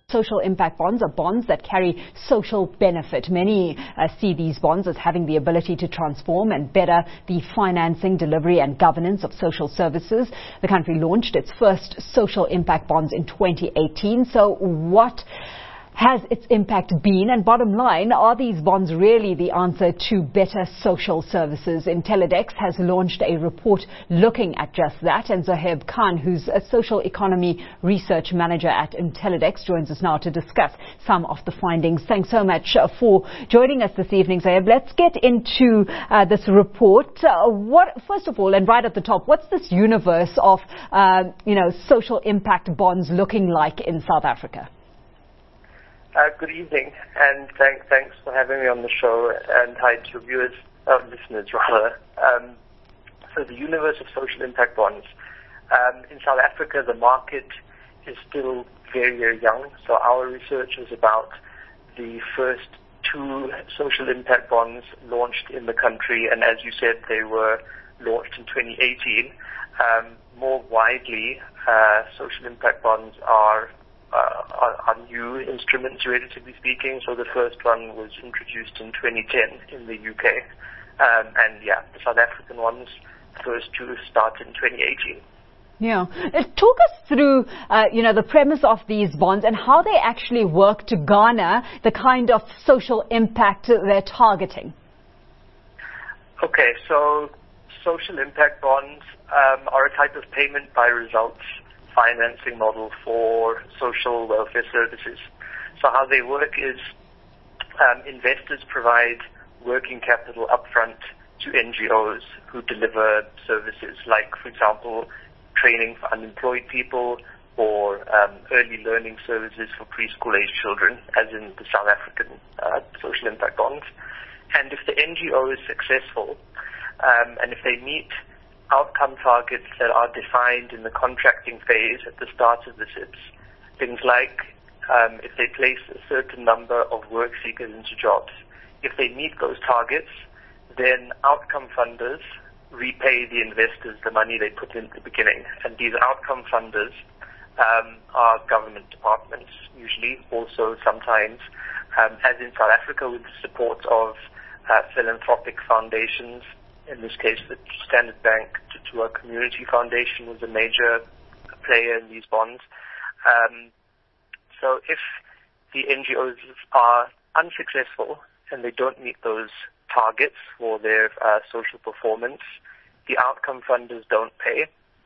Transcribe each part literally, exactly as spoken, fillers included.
Social impact bonds are bonds that carry social benefit. Many uh, see these bonds as having the ability to transform and better the financing, delivery and governance of social services. The country launched its first social impact bonds in twenty eighteen. So what has its impact been? And bottom line, are these bonds really the answer to better social services? Intellidex has launched a report looking at just that. And Zohaib Khan, who's a social economy research manager at Intellidex, joins us now to discuss some of the findings. Thanks so much uh, for joining us this evening, Zohaib. Let's get into uh, this report. Uh, what, first of all, and right at the top, what's this universe of, uh, you know, social impact bonds looking like in South Africa? Uh, good evening, and thank, thanks for having me on the show, and hi to your viewers, uh, listeners rather. Um, so the universe of social impact bonds. Um, in South Africa, the market is still very, very young, so our research is about the first two social impact bonds launched in the country, and as you said, they were launched in twenty eighteen. Um, more widely, uh, social impact bonds are Uh, are, are new instruments, relatively speaking. So the first one was introduced in twenty ten in the U K. Um, and yeah, the South African ones, first two started in twenty eighteen. Yeah. Uh, talk us through, uh, you know, the premise of these bonds and how they actually work to garner the kind of social impact they're targeting. Okay, so social impact bonds um, are a type of payment by results financing model for social welfare services. So how they work is um, investors provide working capital upfront to N G Os who deliver services like, for example, training for unemployed people or um, early learning services for preschool-age children, as in the South African uh, social impact bonds. And if the N G O is successful um, and if they meet outcome targets that are defined in the contracting phase at the start of the S I Ps. Things like um, if they place a certain number of work seekers into jobs. If they meet those targets, then outcome funders repay the investors the money they put in at the beginning. And these outcome funders um, are government departments, usually, also sometimes, um, as in South Africa, with the support of uh, philanthropic foundations. In this case, the Standard Bank to our Community Foundation was a major player in these bonds. Um, so if the N G Os are unsuccessful and they don't meet those targets for their uh, social performance, the outcome funders don't pay,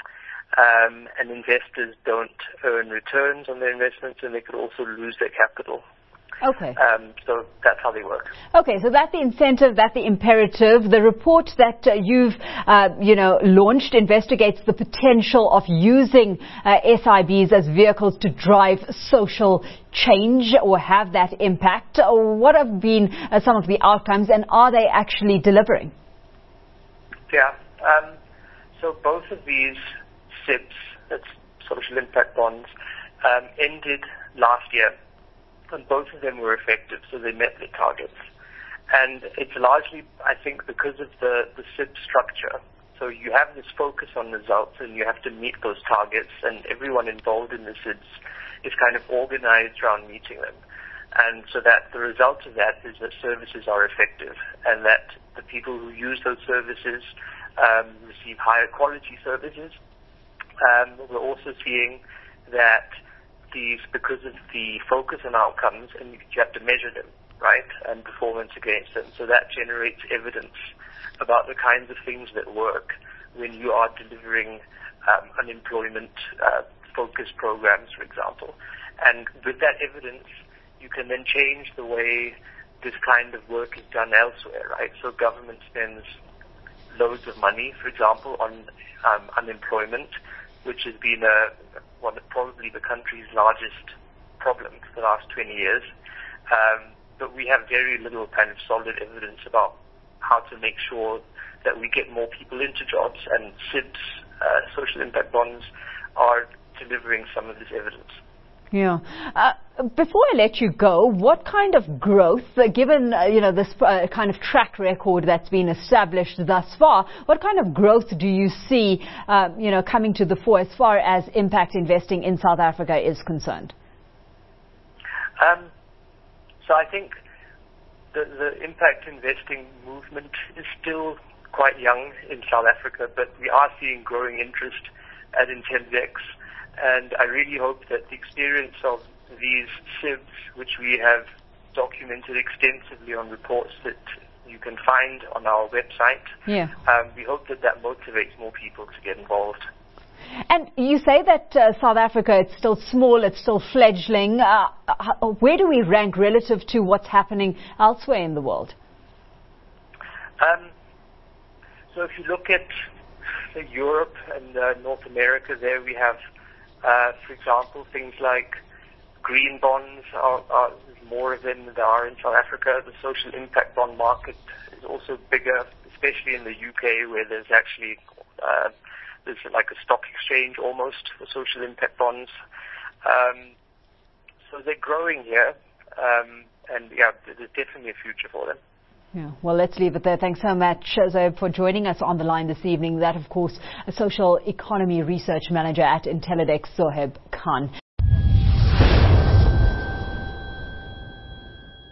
um, and investors don't earn returns on their investments, and they could also lose their capital. Okay. Um, so that's how they work. Okay, so that's the incentive, that's the imperative. The report that uh, you've, uh, you know, launched investigates the potential of using uh, S I Bs as vehicles to drive social change or have that impact. Uh, what have been uh, some of the outcomes, and are they actually delivering? Yeah. Um, so both of these S I Ps, that's social impact bonds, um, ended last year. And both of them were effective, so they met their targets. And it's largely, I think, because of the, the S I P structure. So you have this focus on results, and you have to meet those targets, and everyone involved in the S I Ps is kind of organized around meeting them. And so that the result of that is that services are effective, and that the people who use those services um, receive higher quality services. Um, we're also seeing that these, because of the focus on outcomes, and you have to measure them, right, and performance against them. So that generates evidence about the kinds of things that work when you are delivering um, unemployment uh, focus programs, for example. And with that evidence, you can then change the way this kind of work is done elsewhere, right? So government spends loads of money, for example, on um, unemployment, which has been a one of probably the country's largest problem for the last twenty years. Um, but we have very little kind of solid evidence about how to make sure that we get more people into jobs, and S I Ps, uh, social impact bonds, are delivering some of this evidence. Yeah. Uh, before I let you go, what kind of growth, uh, given uh, you know this uh, kind of track record that's been established thus far, what kind of growth do you see, uh, you know, coming to the fore as far as impact investing in South Africa is concerned? Um, so I think the, the impact investing movement is still quite young in South Africa, but we are seeing growing interest at Intellidex. And I really hope that the experience of these S I Bs, which we have documented extensively on reports that you can find on our website, yeah. um, we hope that that motivates more people to get involved. And you say that uh, South Africa, it's still small, it's still fledgling. Uh, where do we rank relative to what's happening elsewhere in the world? Um, so if you look at say, Europe and uh, North America, there we have, uh, for example, things like green bonds are, are more of them than there are in South Africa. The social impact bond market is also bigger, especially in the U K, where there's actually uh, there's like a stock exchange almost for social impact bonds. Um, so they're growing here, um, and yeah, there's definitely a future for them. Yeah, well, let's leave it there. Thanks so much, Zohaib, for joining us on the line this evening. That, of course, a social economy research manager at Intellidex, Zohaib Khan.